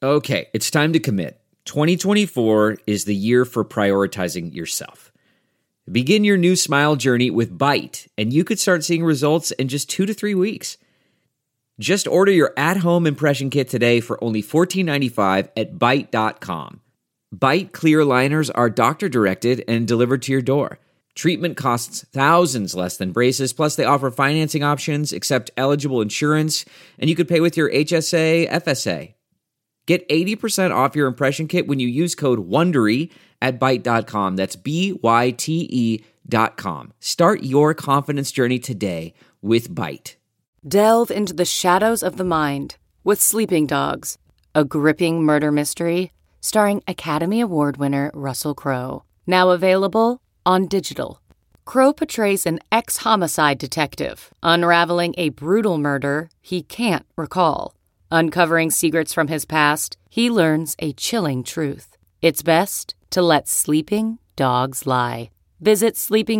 Okay, it's time to commit. 2024 is the year for prioritizing yourself. Begin your new smile journey with Byte, and you could start seeing results in just 2 to 3 weeks. Just order your at-home impression kit today for only $14.95 at Byte.com. Byte clear liners are doctor-directed and delivered to your door. Treatment costs thousands less than braces, plus they offer financing options, accept eligible insurance, and you could pay with your HSA, FSA. Get 80% off your impression kit when you use code WONDERY at Byte.com. That's BYTE.com. Start your confidence journey today with Byte. Delve into the shadows of the mind with Sleeping Dogs, a gripping murder mystery starring Academy Award winner Russell Crowe. Now available on digital. Crowe portrays an ex-homicide detective unraveling a brutal murder he can't recall. Uncovering secrets from his past, he learns a chilling truth. It's best to let sleeping dogs lie. Visit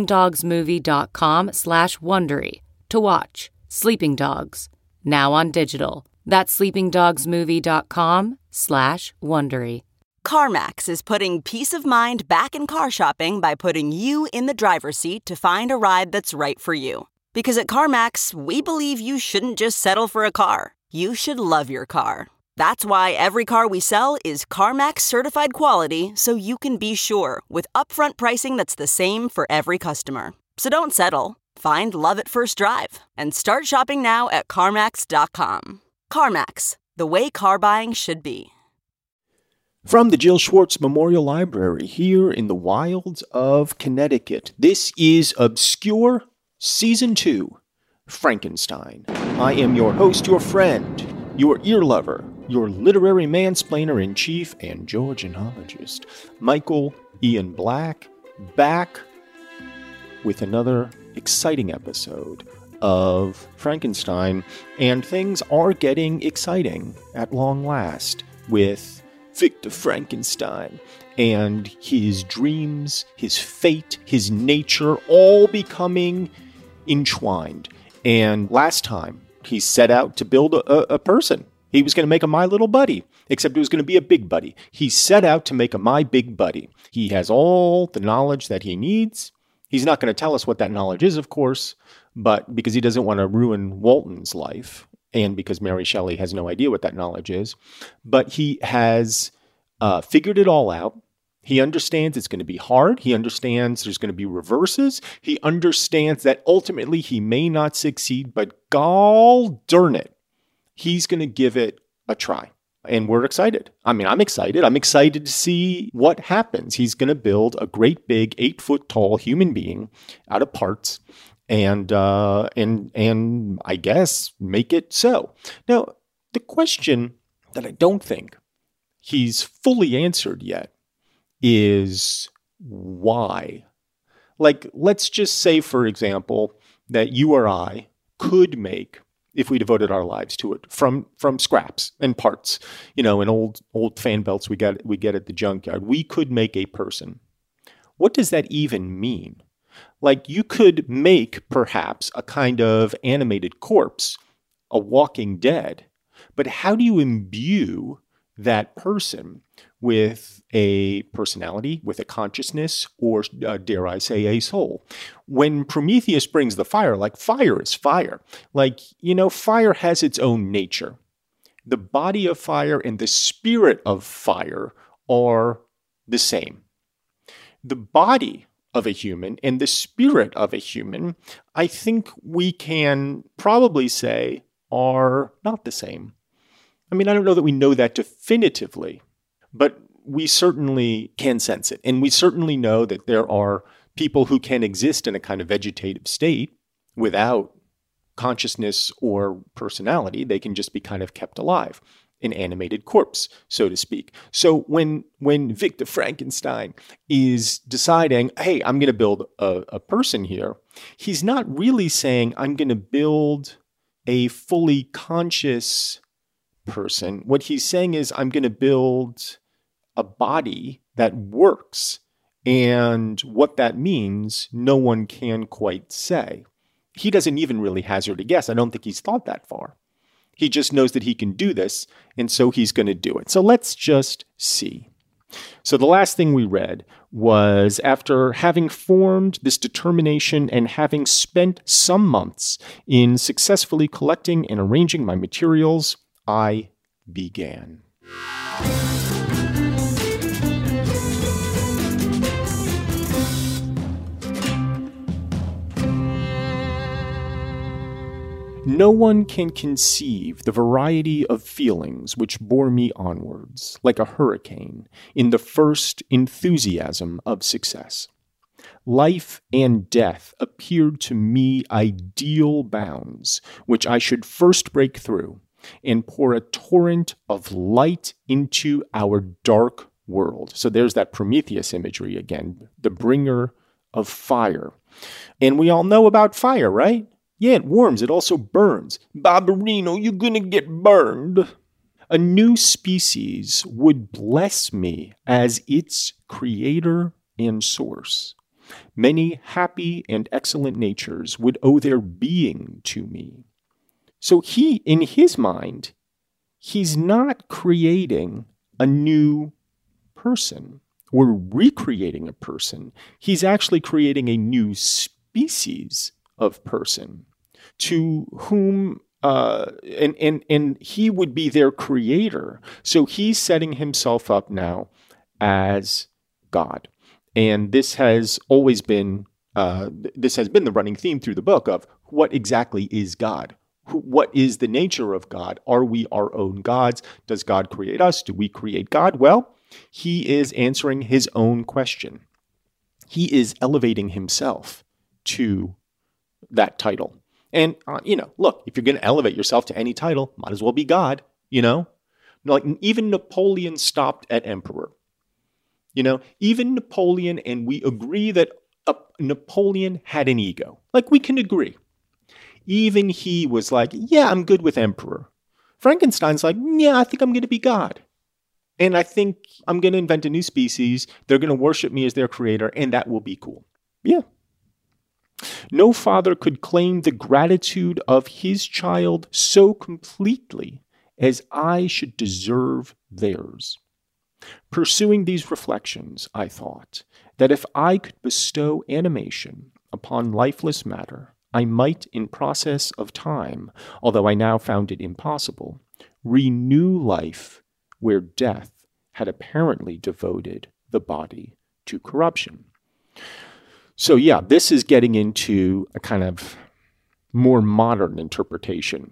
sleepingdogsmovie.com/Wondery to watch Sleeping Dogs, now on digital. That's sleepingdogsmovie.com/Wondery. CarMax is putting peace of mind back in car shopping by putting you in the driver's seat to find a ride that's right for you. Because at CarMax, we believe you shouldn't just settle for a car. You should love your car. That's why every car we sell is CarMax certified quality, so you can be sure with upfront pricing that's the same for every customer. So don't settle. Find love at first drive and start shopping now at CarMax.com. CarMax, the way car buying should be. From the Jill Schwartz Memorial Library here in the wilds of Connecticut, this is Obscure Season 2, Frankenstein. I am your host, your friend, your ear lover, your literary mansplainer-in-chief and Georgianologist, Michael Ian Black, back with another exciting episode of Frankenstein. And things are getting exciting at long last with Victor Frankenstein and his dreams, his fate, his nature, all becoming entwined. And last time, he set out to build a person. He was going to make a My Little Buddy, except it was going to be a big buddy. He set out to make a My Big Buddy. He has all the knowledge that he needs. He's not going to tell us what that knowledge is, of course, but because he doesn't want to ruin Walton's life, and because Mary Shelley has no idea what that knowledge is. But he has figured it all out. He understands it's going to be hard. He understands there's going to be reverses. He understands that ultimately he may not succeed, but gall darn it, he's going to give it a try. And we're excited. I mean, I'm excited. I'm excited to see what happens. He's going to build a great big 8-foot-tall human being out of parts and I guess make it so. Now, the question that I don't think he's fully answered yet is why. Like, let's just say, for example, that you or I could make, if we devoted our lives to it, from scraps and parts, and old fan belts we get at the junkyard, we could make a person. What does that even mean? Like, you could make perhaps a kind of animated corpse, a walking dead, but how do you imbue that person with a personality, with a consciousness, or dare I say, a soul? When Prometheus brings the fire, like, fire is fire. Like, fire has its own nature. The body of fire and the spirit of fire are the same. The body of a human and the spirit of a human, I think we can probably say, are not the same. I mean, I don't know that we know that definitively, but we certainly can sense it. And we certainly know that there are people who can exist in a kind of vegetative state without consciousness or personality. They can just be kind of kept alive, an animated corpse, so to speak. So when Victor Frankenstein is deciding, hey, I'm going to build a person here, he's not really saying, I'm going to build a fully conscious person. What he's saying is, I'm going to build a body that works. And what that means, no one can quite say. He doesn't even really hazard a guess. I don't think he's thought that far. He just knows that he can do this, and so he's going to do it. So let's just see. So the last thing we read was, after having formed this determination and having spent some months in successfully collecting and arranging my materials, I began. No one can conceive the variety of feelings which bore me onwards, like a hurricane, in the first enthusiasm of success. Life and death appeared to me ideal bounds, which I should first break through, and pour a torrent of light into our dark world. So there's that Prometheus imagery again, the bringer of fire. And we all know about fire, right? Yeah, it warms. It also burns. Barbarino, you're going to get burned. A new species would bless me as its creator and source. Many happy and excellent natures would owe their being to me. So he, in his mind, he's not creating a new person or recreating a person. He's actually creating a new species of person to whom and he would be their creator. So he's setting himself up now as God. And this has always been the running theme through the book of what exactly is God? What is the nature of God? Are we our own gods? Does God create us? Do we create God? Well, he is answering his own question. He is elevating himself to that title. And, look, if you're going to elevate yourself to any title, might as well be God, Like, even Napoleon stopped at emperor. Even Napoleon, and we agree that Napoleon had an ego. Like, we can agree. Even he was like, yeah, I'm good with emperor. Frankenstein's like, yeah, I think I'm going to be God. And I think I'm going to invent a new species. They're going to worship me as their creator, and that will be cool. Yeah. No father could claim the gratitude of his child so completely as I should deserve theirs. Pursuing these reflections, I thought that if I could bestow animation upon lifeless matter, I might, in process of time, although I now found it impossible, renew life where death had apparently devoted the body to corruption. So yeah, this is getting into a kind of more modern interpretation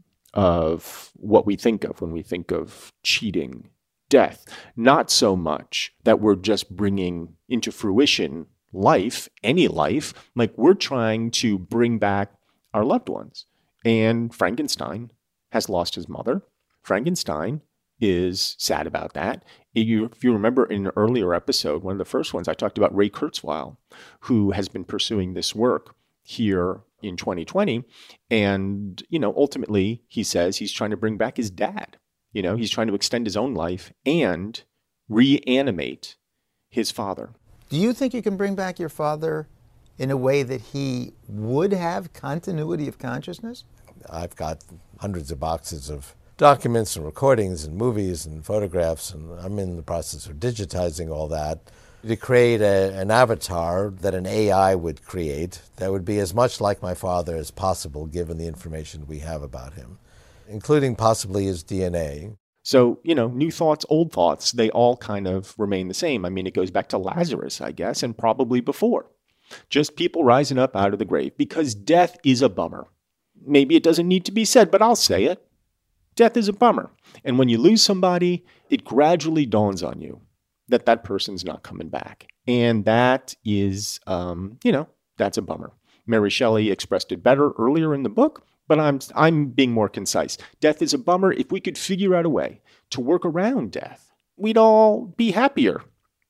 of what we think of when we think of cheating, death. Not so much that we're just bringing into fruition life, any life, like we're trying to bring back our loved ones. And Frankenstein has lost his mother. Frankenstein is sad about that. If you remember in an earlier episode, one of the first ones, I talked about Ray Kurzweil, who has been pursuing this work here in 2020. And, ultimately he says he's trying to bring back his dad. He's trying to extend his own life and reanimate his father. Do you think you can bring back your father in a way that he would have continuity of consciousness? I've got hundreds of boxes of documents and recordings and movies and photographs, and I'm in the process of digitizing all that to create an avatar that an AI would create that would be as much like my father as possible given the information we have about him, including possibly his DNA. So, new thoughts, old thoughts, they all kind of remain the same. I mean, it goes back to Lazarus, I guess, and probably before. Just people rising up out of the grave, because death is a bummer. Maybe it doesn't need to be said, but I'll say it. Death is a bummer. And when you lose somebody, it gradually dawns on you that that person's not coming back. And that is, that's a bummer. Mary Shelley expressed it better earlier in the book, but I'm being more concise. Death is a bummer. If we could figure out a way to work around death, we'd all be happier, ...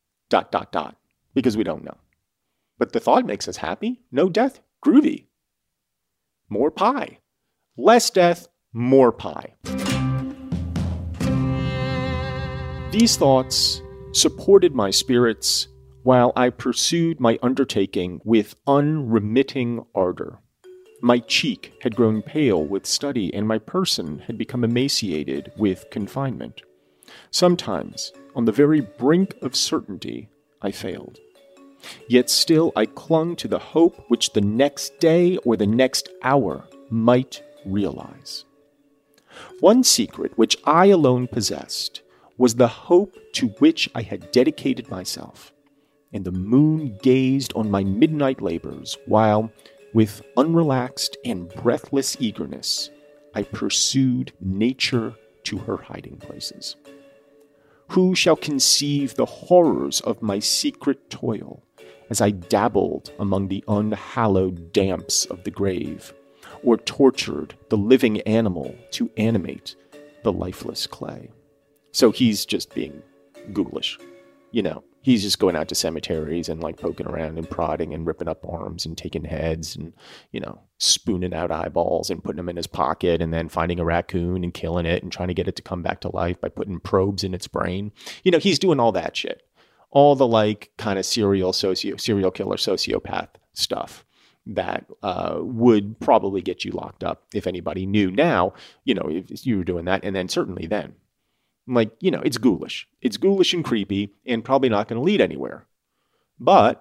because we don't know. But the thought makes us happy. No death, groovy. More pie. Less death, more pie. These thoughts supported my spirits while I pursued my undertaking with unremitting ardor. My cheek had grown pale with study, and my person had become emaciated with confinement. Sometimes, on the very brink of certainty, I failed. Yet still I clung to the hope which the next day or the next hour might realize. One secret which I alone possessed was the hope to which I had dedicated myself, and the moon gazed on my midnight labors while, with unrelaxed and breathless eagerness, I pursued nature to her hiding places. Who shall conceive the horrors of my secret toil as I dabbled among the unhallowed damps of the grave, or tortured the living animal to animate the lifeless clay? So he's just being ghoulish, He's just going out to cemeteries and poking around and prodding and ripping up arms and taking heads and, spooning out eyeballs and putting them in his pocket and then finding a raccoon and killing it and trying to get it to come back to life by putting probes in its brain. He's doing all that shit. All the kind of serial killer sociopath stuff that would probably get you locked up if anybody knew now, if you were doing that. And then certainly then. It's ghoulish. It's ghoulish and creepy and probably not going to lead anywhere. But,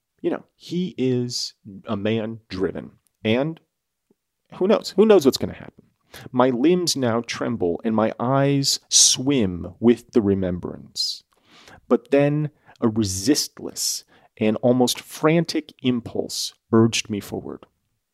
he is a man driven. And who knows? Who knows what's going to happen? My limbs now tremble and my eyes swim with the remembrance. But then a resistless and almost frantic impulse urged me forward.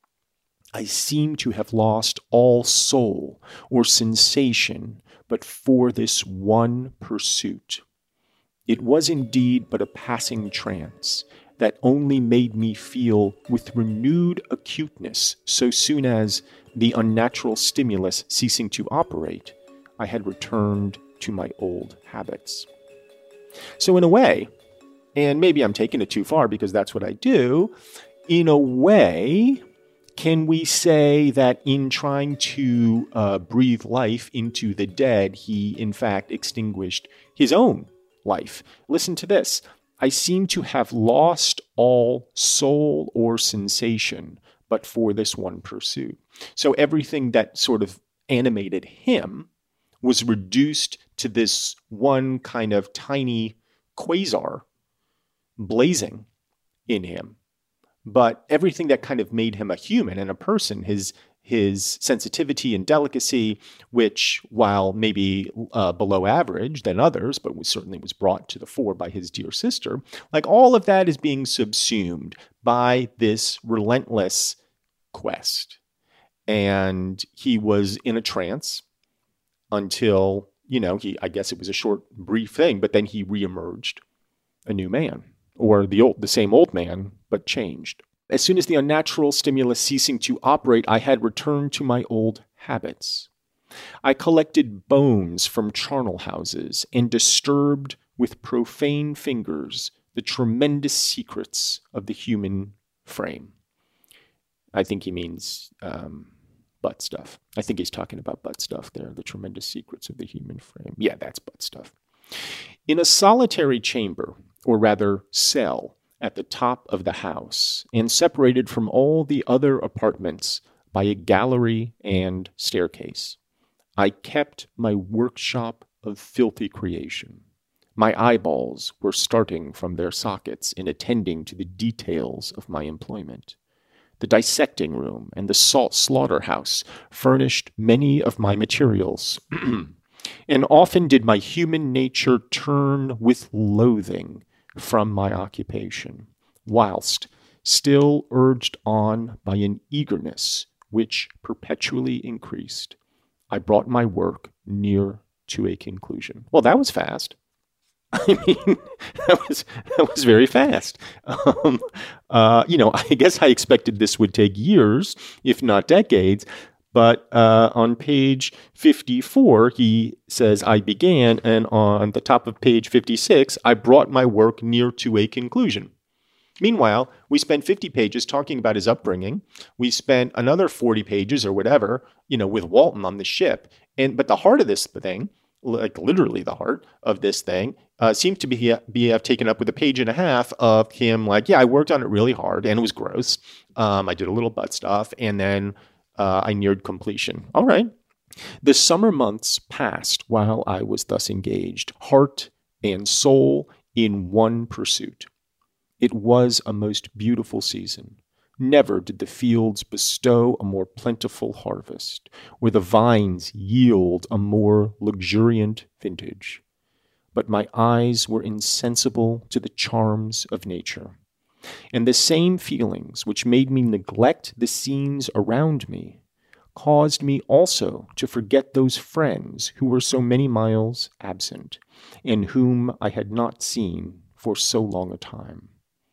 I seemed to have lost all soul or sensation but for this one pursuit. It was indeed but a passing trance that only made me feel with renewed acuteness so soon as, the unnatural stimulus ceasing to operate, I had returned to my old habits. So in a way, and maybe I'm taking it too far because that's what I do, in a way, can we say that in trying to breathe life into the dead, he in fact extinguished his own life? Listen to this. I seem to have lost all soul or sensation, but for this one pursuit. So everything that sort of animated him was reduced to this one kind of tiny quasar blazing in him. But everything that kind of made him a human and a person, his sensitivity and delicacy, which, while maybe below average than others, but certainly was brought to the fore by his dear sister, all of that is being subsumed by this relentless quest. And he was in a trance until, I guess it was a short, brief thing, but then he reemerged a new man, or the same old man, but changed. As soon as the unnatural stimulus ceasing to operate, I had returned to my old habits. I collected bones from charnel houses and disturbed with profane fingers the tremendous secrets of the human frame. I think he means butt stuff. I think he's talking about butt stuff there, the tremendous secrets of the human frame. Yeah, that's butt stuff. In a solitary chamber, or rather cell, at the top of the house, and separated from all the other apartments by a gallery and staircase, I kept my workshop of filthy creation. My eyeballs were starting from their sockets in attending to the details of my employment. The dissecting room and the slaughterhouse furnished many of my materials, and often did my human nature turn with loathing from my occupation, whilst still urged on by an eagerness which perpetually increased, I brought my work near to a conclusion. Well, that was fast. I mean, that was very fast. I guess I expected this would take years, if not decades. But on page 54, he says, I began, and on the top of page 56, I brought my work near to a conclusion. Meanwhile, we spent 50 pages talking about his upbringing. We spent another 40 pages or whatever, with Walton on the ship. But the heart of this thing like literally the heart of this thing, seemed to be taken up with a page and a half of him like, yeah, I worked on it really hard and it was gross. I did a little butt stuff and then I neared completion. All right. The summer months passed while I was thus engaged, heart and soul in one pursuit. It was a most beautiful season. Never did the fields bestow a more plentiful harvest, or the vines yield a more luxuriant vintage. But my eyes were insensible to the charms of nature, and the same feelings which made me neglect the scenes around me caused me also to forget those friends who were so many miles absent, and whom I had not seen for so long a time.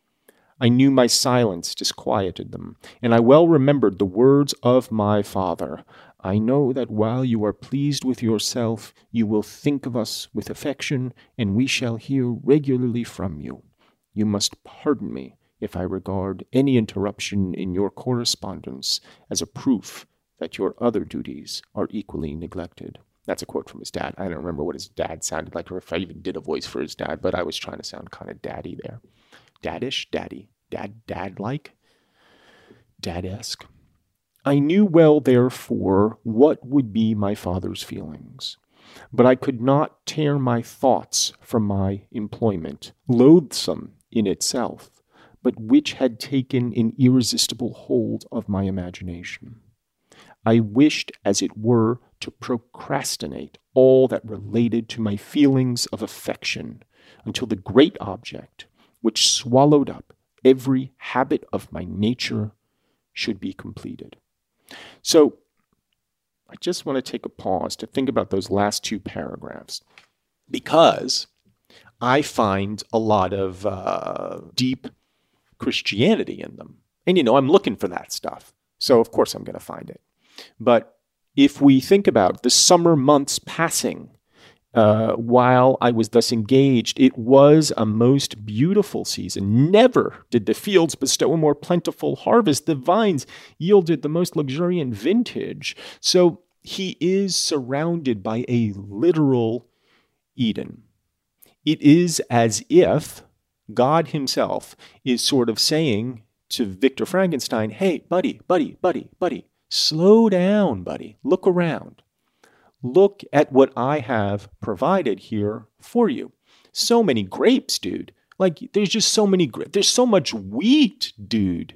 I knew my silence disquieted them, and I well remembered the words of my father. I know that while you are pleased with yourself, you will think of us with affection, and we shall hear regularly from you. You must pardon me if I regard any interruption in your correspondence as a proof that your other duties are equally neglected. That's a quote from his dad. I don't remember what his dad sounded like, or if I even did a voice for his dad, but I was trying to sound kind of daddy there. Daddish, daddy, dad-like, dad-esque. I knew well, therefore, what would be my father's feelings, but I could not tear my thoughts from my employment, loathsome in itself, but which had taken an irresistible hold of my imagination. I wished, as it were, to procrastinate all that related to my feelings of affection until the great object, which swallowed up every habit of my nature, should be completed. So I just want to take a pause to think about those last two paragraphs, because I find a lot of deep Christianity in them. And, I'm looking for that stuff. So, of course, I'm going to find it. But if we think about the summer months passing while I was thus engaged, it was a most beautiful season. Never did the fields bestow a more plentiful harvest. The vines yielded the most luxuriant vintage. So he is surrounded by a literal Eden. It is as if God himself is sort of saying to Victor Frankenstein, hey, buddy, slow down, buddy. Look around. Look at what I have provided here for you. So many grapes, dude. Like, there's just so many grapes. There's so much wheat, dude.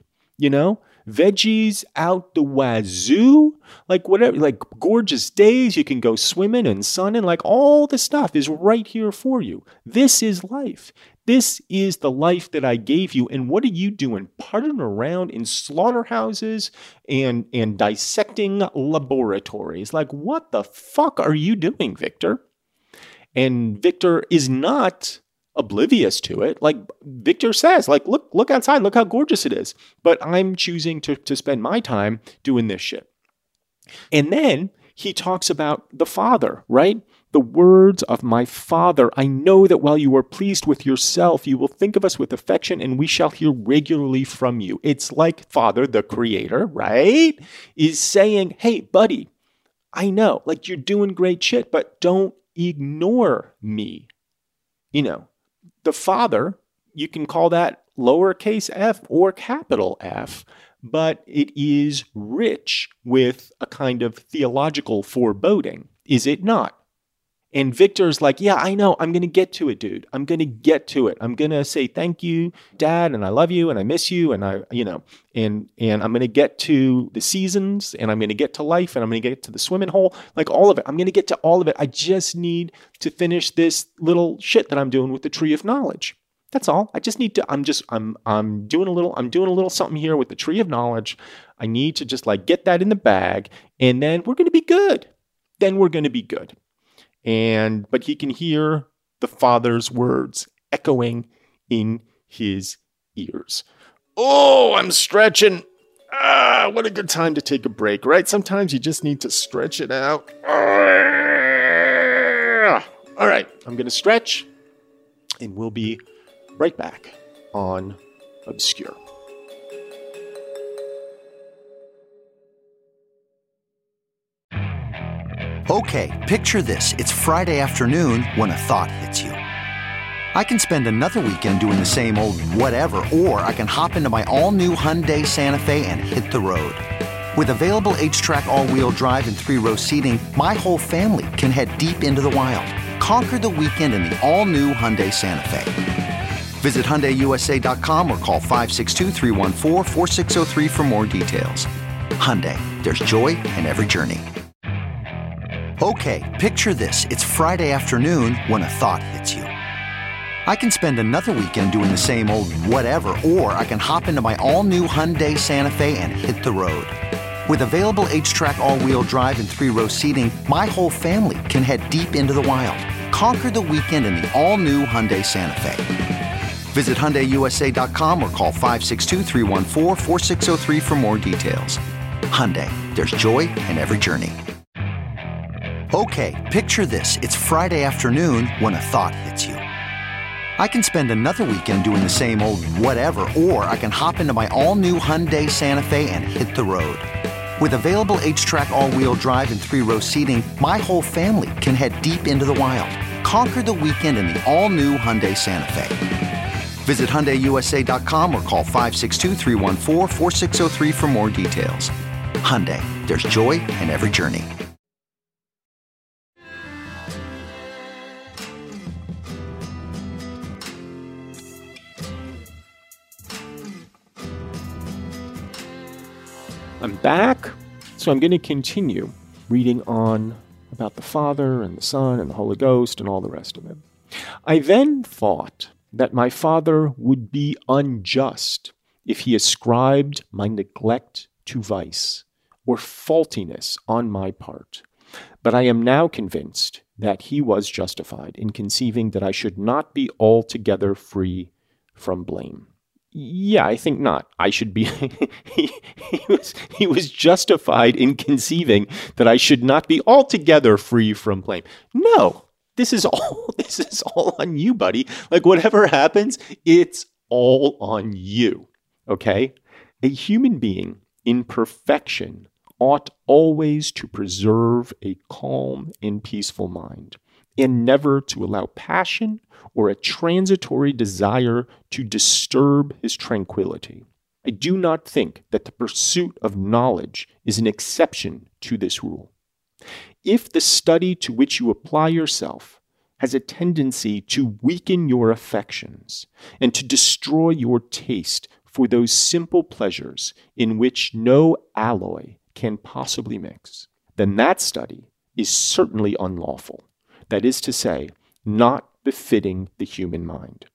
Veggies out the wazoo. Like, whatever, like gorgeous days. You can go swimming and sunning. Like, all the stuff is right here for you. This is life. This is the life that I gave you. And what are you doing? Parting around in slaughterhouses and dissecting laboratories. Like, what the fuck are you doing, Victor? And Victor is not oblivious to it. Like Victor says, like, look outside, look how gorgeous it is. But I'm choosing to spend my time doing this shit. And then he talks about the Father, right? The words of my Father. I know that while you are pleased with yourself, you will think of us with affection, and we shall hear regularly from you. It's like Father, the Creator, right, is saying, hey, buddy, I know, like, you're doing great shit, but don't ignore me. The Father, you can call that lowercase f or capital F, but it is rich with a kind of theological foreboding, is it not? And Victor's like, yeah, I know. I'm going to get to it, dude. I'm going to get to it. I'm going to say thank you, Dad, and I love you, and I miss you, and and I'm going to get to the seasons, and I'm going to get to life, and I'm going to get to the swimming hole, like all of it. I'm going to get to all of it. I just need to finish this little shit that I'm doing with the tree of knowledge. That's all. I just need to. I'm doing a little something here with the tree of knowledge. I need to just like get that in the bag, and then we're going to be good. But he can hear the Father's words echoing in his ears. Oh, I'm stretching. What a good time to take a break, right? Sometimes you just need to stretch it out. All right, I'm going to stretch, and we'll be right back on Obscure. Okay, picture this. It's Friday afternoon when a thought hits you. I can spend another weekend doing the same old whatever, or I can hop into my all-new Hyundai Santa Fe and hit the road. With available H-Track all-wheel drive and 3-row seating, my whole family can head deep into the wild. Conquer the weekend in the all-new Hyundai Santa Fe. Visit HyundaiUSA.com or call 562-314-4603 for more details. Hyundai, there's joy in every journey. Okay, picture this. It's Friday afternoon when a thought hits you. I can spend another weekend doing the same old whatever, or I can hop into my all-new Hyundai Santa Fe and hit the road. With available H-Track all-wheel drive and 3-row seating, my whole family can head deep into the wild. Conquer the weekend in the all-new Hyundai Santa Fe. Visit HyundaiUSA.com or call 562-314-4603 for more details. Hyundai, there's joy in every journey. Okay, picture this. It's Friday afternoon when a thought hits you. I can spend another weekend doing the same old whatever, or I can hop into my all-new Hyundai Santa Fe and hit the road. With available H-Track all-wheel drive and 3-row seating, my whole family can head deep into the wild. Conquer the weekend in the all-new Hyundai Santa Fe. Visit HyundaiUSA.com or call 562-314-4603 for more details. Hyundai, there's joy in every journey. I'm back, so I'm going to continue reading on about the Father and the Son and the Holy Ghost and all the rest of it. I then thought that my Father would be unjust if he ascribed my neglect to vice or faultiness on my part. But I am now convinced that he was justified in conceiving that I should not be altogether free from blame. Yeah, I think not. I should be. he was justified in conceiving that I should not be altogether free from blame. No, this is all on you, buddy. Like whatever happens, it's all on you. Okay? A human being in perfection ought always to preserve a calm and peaceful mind, and never to allow passion or a transitory desire to disturb his tranquility. I do not think that the pursuit of knowledge is an exception to this rule. If the study to which you apply yourself has a tendency to weaken your affections and to destroy your taste for those simple pleasures in which no alloy can possibly mix, then that study is certainly unlawful. That is to say, not befitting the human mind.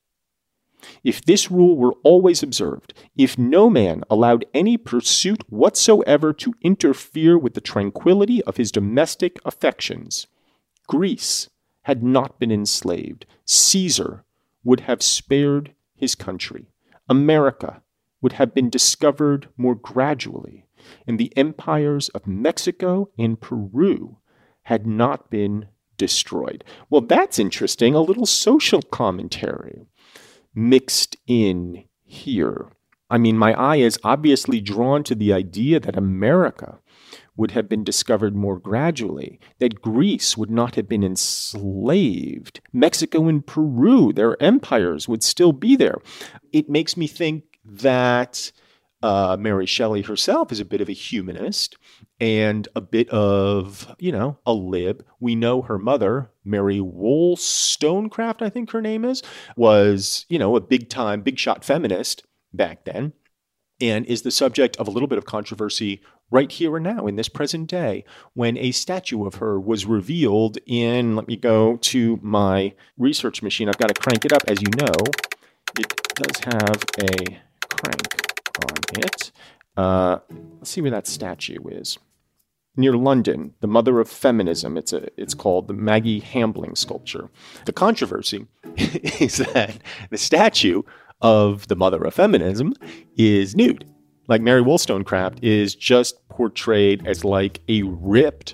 If this rule were always observed, if no man allowed any pursuit whatsoever to interfere with the tranquility of his domestic affections, Greece had not been enslaved. Caesar would have spared his country. America would have been discovered more gradually, and the empires of Mexico and Peru had not been destroyed. Well, that's interesting. A little social commentary mixed in here. I mean, my eye is obviously drawn to the idea that America would have been discovered more gradually, that Greece would not have been enslaved. Mexico and Peru, their empires would still be there. It makes me think that Mary Shelley herself is a bit of a humanist and a bit of, a lib. We know her mother, Mary Wollstonecraft, I think her name is, was, a big shot feminist back then, and is the subject of a little bit of controversy right here and now in this present day when a statue of her was revealed in, let me go to my research machine. I've got to crank it up. As you know, it does have a crank on it. Let's see where that statue is. Near London, the mother of feminism. It's called the Maggie Hambling sculpture. The controversy is that the statue of the mother of feminism is nude. Like Mary Wollstonecraft is just portrayed as like a ripped,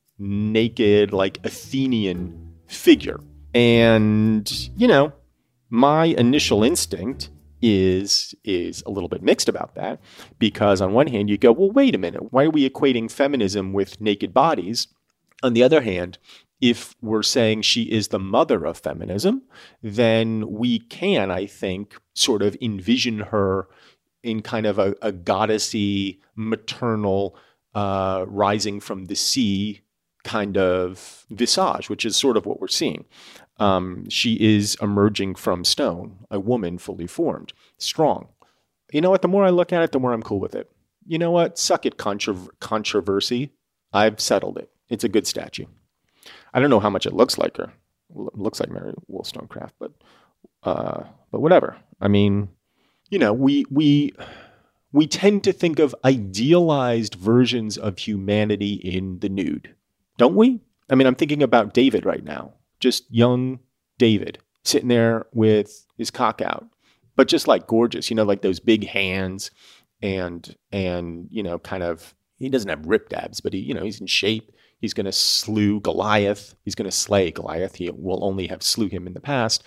naked, like Athenian figure. And, my initial instinct is a little bit mixed about that, because on one hand you go, well, wait a minute, why are we equating feminism with naked bodies? On the other hand, if we're saying she is the mother of feminism, then we can, I think, sort of envision her in kind of a goddessy, maternal, rising from the sea kind of visage, which is sort of what we're seeing. She is emerging from stone, a woman fully formed, strong. You know what? The more I look at it, the more I'm cool with it. You know what? Suck it, controversy. I've settled it. It's a good statue. I don't know how much it looks like her. It looks like Mary Wollstonecraft, but whatever. I mean, you know, we tend to think of idealized versions of humanity in the nude, don't we? I mean, I'm thinking about David right now, just young David sitting there with his cock out, but just like gorgeous, you know, like those big hands and you know, kind of, he doesn't have ripped abs, but he, you know, he's in shape. He's going to slew Goliath. He's going to slay Goliath. He will only have slew him in the past.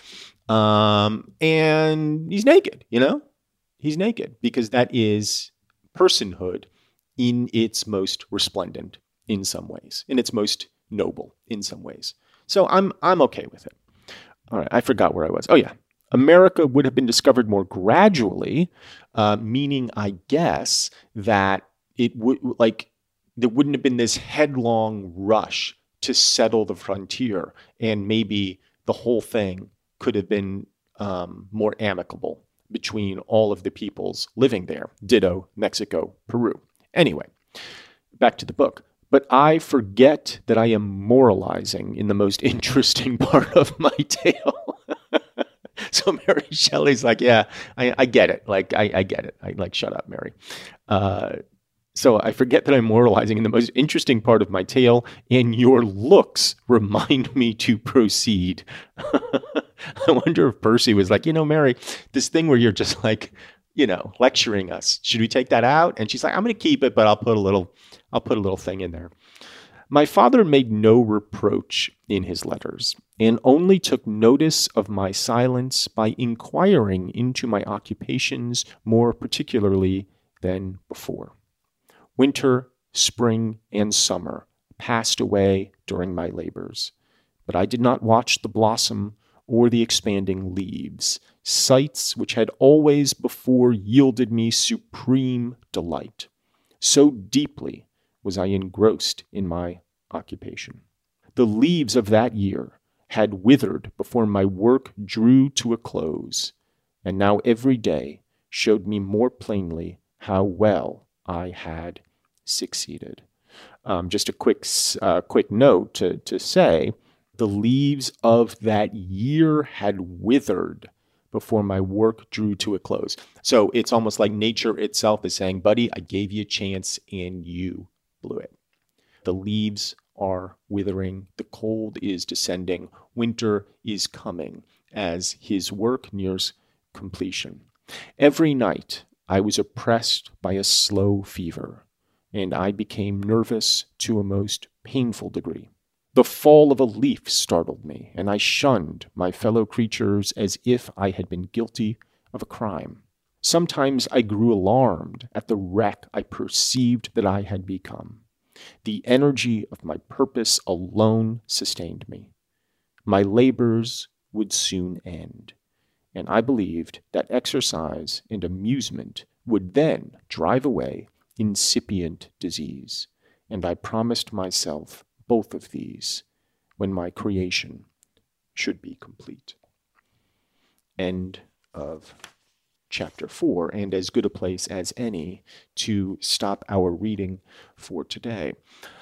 And he's naked, you know? He's naked because that is personhood in its most resplendent in some ways, in its most noble in some ways. So I'm okay with it. All right, I forgot where I was. Oh, yeah. America would have been discovered more gradually, meaning, I guess, that it would, like, there wouldn't have been this headlong rush to settle the frontier, and maybe the whole thing could have been more amicable between all of the peoples living there. Ditto Mexico, Peru. Anyway, back to the book. But I forget that I am moralizing in the most interesting part of my tale. So Mary Shelley's like, yeah, I get it. Like, I get it. I like, shut up, Mary. So I forget that I'm moralizing in the most interesting part of my tale, and your looks remind me to proceed. I wonder if Percy was like, you know, Mary, this thing where you're just like, you know, lecturing us, should we take that out? And she's like, I'm going to keep it, but I'll put a little thing in there. My father made no reproach in his letters, and only took notice of my silence by inquiring into my occupations more particularly than before. Winter, spring, and summer passed away during my labors, but I did not watch the blossom or the expanding leaves, sights which had always before yielded me supreme delight. So deeply was I engrossed in my occupation. The leaves of that year had withered before my work drew to a close, and now every day showed me more plainly how well I had succeeded. Just a quick note to say, the leaves of that year had withered before my work drew to a close. So it's almost like nature itself is saying, buddy, I gave you a chance and you blew it. The leaves are withering. The cold is descending. Winter is coming as his work nears completion. Every night I was oppressed by a slow fever, and I became nervous to a most painful degree. The fall of a leaf startled me, and I shunned my fellow creatures as if I had been guilty of a crime. Sometimes I grew alarmed at the wreck I perceived that I had become. The energy of my purpose alone sustained me. My labors would soon end, and I believed that exercise and amusement would then drive away incipient disease, and I promised myself both of these when my creation should be complete. End of chapter 4, and as good a place as any to stop our reading for today.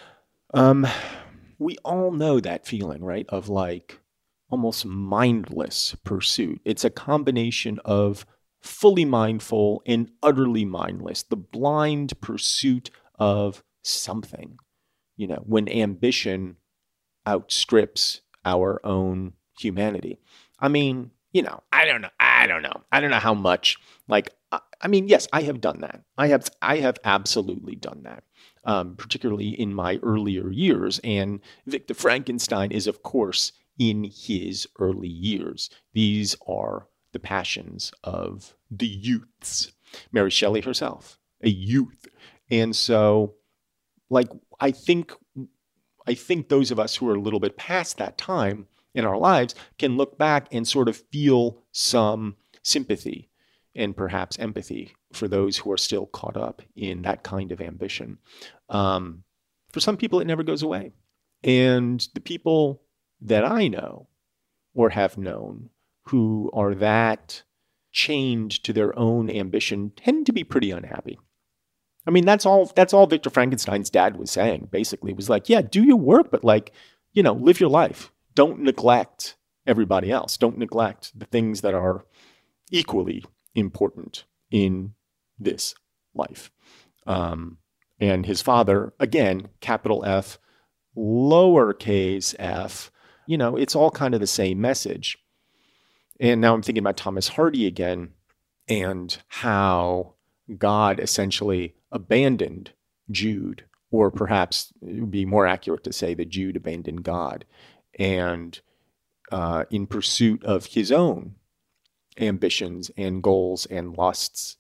We all know that feeling, right, of like almost mindless pursuit. It's a combination of fully mindful and utterly mindless, the blind pursuit of something, you know, when ambition outstrips our own humanity. I mean, you know, I don't know how much, like, I mean, yes, I have done that. I have absolutely done that, particularly in my earlier years. And Victor Frankenstein is, of course, in his early years. These are the passions of the youths. Mary Shelley herself, a youth. And so, like, I think I think those of us who are a little bit past that time in our lives can look back and sort of feel some sympathy and perhaps empathy for those who are still caught up in that kind of ambition. For some people, it never goes away. And the people that I know or have known who are that chained to their own ambition tend to be pretty unhappy. I mean, that's all Victor Frankenstein's dad was saying, basically. It was like, yeah, do your work, but live your life. Don't neglect everybody else. Don't neglect the things that are equally important in this life. And his father, again, capital F, lowercase f, it's all kind of the same message. And now I'm thinking about Thomas Hardy again and how God essentially abandoned Jude, or perhaps it would be more accurate to say that Jude abandoned God, and in pursuit of his own ambitions and goals and lusts.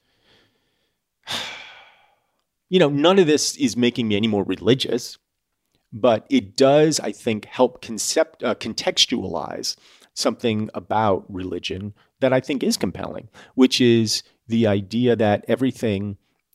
None of this is making me any more religious, but it does, I think, help contextualize something about religion that I think is compelling, which is the idea that everything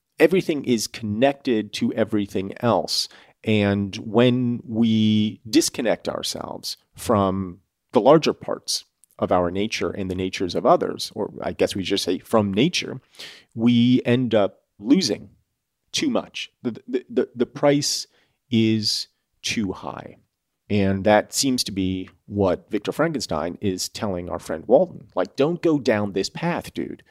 is connected to everything else. And when we disconnect ourselves from the larger parts of our nature and the natures of others, or I guess we just say from nature, we end up losing too much. The price is too high. And that seems to be what Victor Frankenstein is telling our friend Walden. Like, don't go down this path, dude.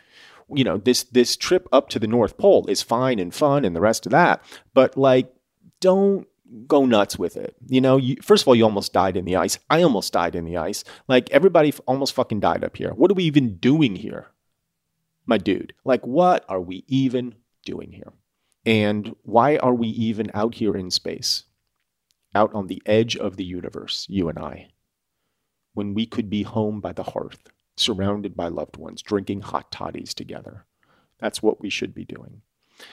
This trip up to the North Pole is fine and fun and the rest of that, but don't go nuts with it. First of all, you almost died in the ice. I almost died in the ice. Everybody almost fucking died up here. What are we even doing here, my dude? What are we even doing here? And why are we even out here in space, out on the edge of the universe, you and I, when we could be home by the hearth, surrounded by loved ones, drinking hot toddies together? That's what we should be doing.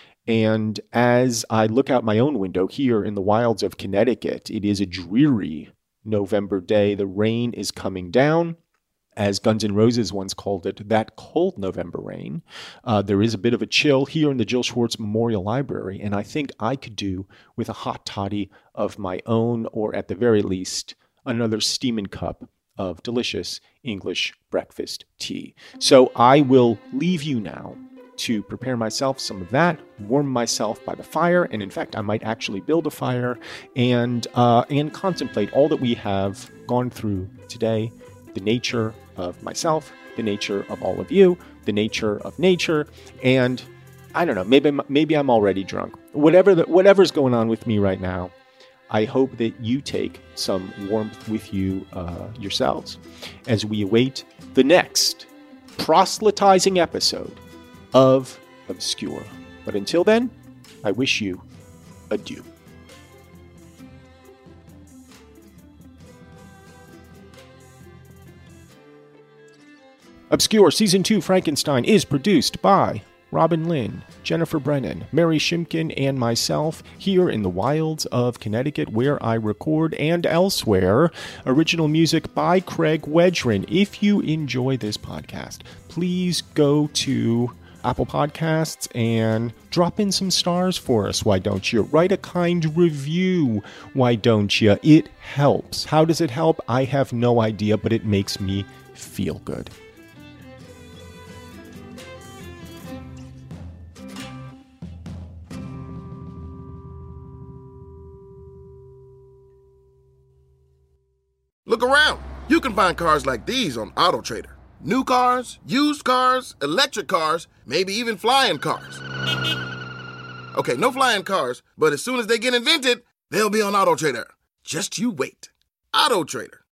And as I look out my own window here in the wilds of Connecticut, it is a dreary November day. The rain is coming down. As Guns N' Roses once called it, that cold November rain. There is a bit of a chill here in the Jill Schwartz Memorial Library, and I think I could do with a hot toddy of my own, or at the very least, another steaming cup of delicious English breakfast tea. So I will leave you now to prepare myself some of that, warm myself by the fire, and in fact, I might actually build a fire and contemplate all that we have gone through today, the nature of myself, the nature of all of you, the nature of nature, and I don't know, maybe I'm already drunk. Whatever's going on with me right now, I hope that you take some warmth with you yourselves as we await the next proselytizing episode of Obscure. But until then, I wish you adieu. Obscure Season 2 Frankenstein is produced by Robin Lynn, Jennifer Brennan, Mary Shimkin, and myself here in the wilds of Connecticut where I record, and elsewhere. Original music by Craig Wedgren. If you enjoy this podcast, please go to Apple Podcasts and drop in some stars for us. Why don't you? Write a kind review. Why don't you? It helps. How does it help? I have no idea, but it makes me feel good. Look around. You can find cars like these on AutoTrader. New cars, used cars, electric cars, maybe even flying cars. Okay, no flying cars, but as soon as they get invented, they'll be on AutoTrader. Just you wait. AutoTrader.